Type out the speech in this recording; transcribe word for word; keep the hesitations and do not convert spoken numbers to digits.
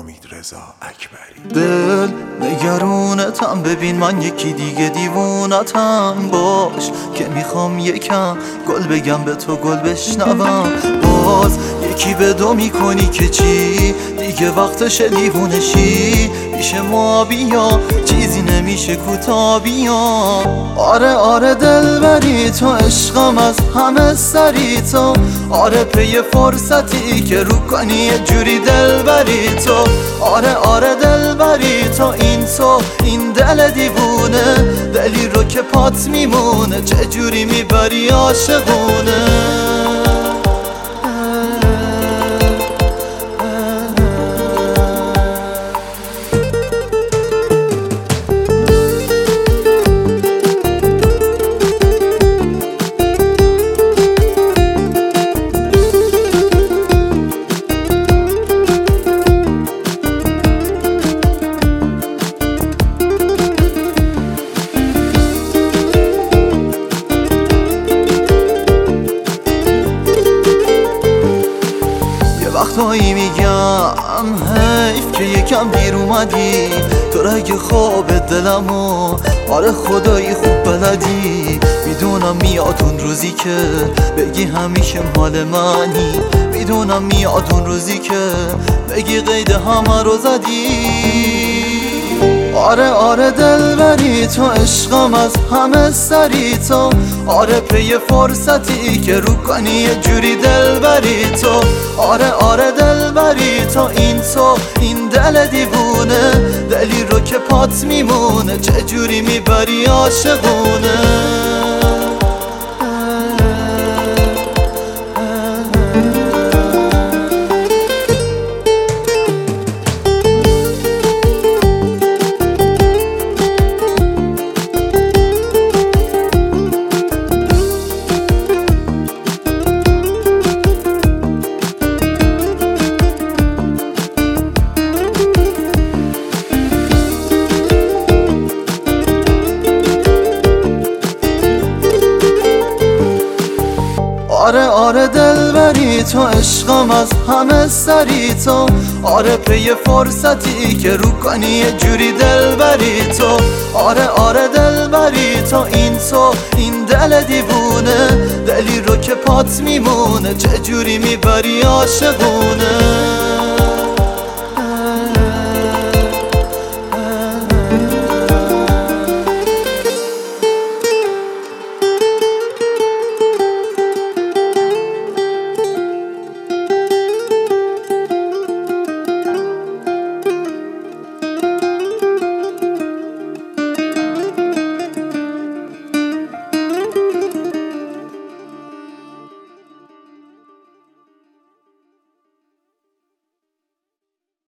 امیدرضا اکبری. دل نگرونتم، ببین من یکی دیگه دیوونتم. باش که میخوام یکم گل بگم به تو، گل بشنوم. باز یکی به دو میکنی که چی؟ دیگه وقتش دیوونشی. پیش ما بیا، چیزی نمیشه کوتا بیا. آره آره دلبری تو، عشقم از همه سری تو. آره پی فرصتی که رو کنی یه جوری دلبری تو. آره آره دلبری تو، این تو این دل دیوونه. دلی رو که پات میمونه، چه جوری میبری عاشقونه. وقتایی میگم حیف که یکم دیر اومدی. تو رگ خواب دلمو آره خدایی خوب بلدی. میدونم میاد اون روزی که بگی همیشه مال منی. میدونم میاد اون روزی که بگی قید همه رو زدی. آره آره دلبری تو، عشقم از همه سری تو. آره پی فرصتی که رو کنی یه جوری دلبری تو. آره آره دلبری تو، این تو این دل دیوونه. دلی رو که پات میمونه، چه جوری میبری عاشقونه. آره آره دلبری تو، عشقم از همه سری تو. آره پی فرصتی که رو کنی یه جوری دلبری تو. آره آره دلبری تو، این تو این دل دیوونه. دلی رو که پات میمونه، چه جوری میبری عاشقونه.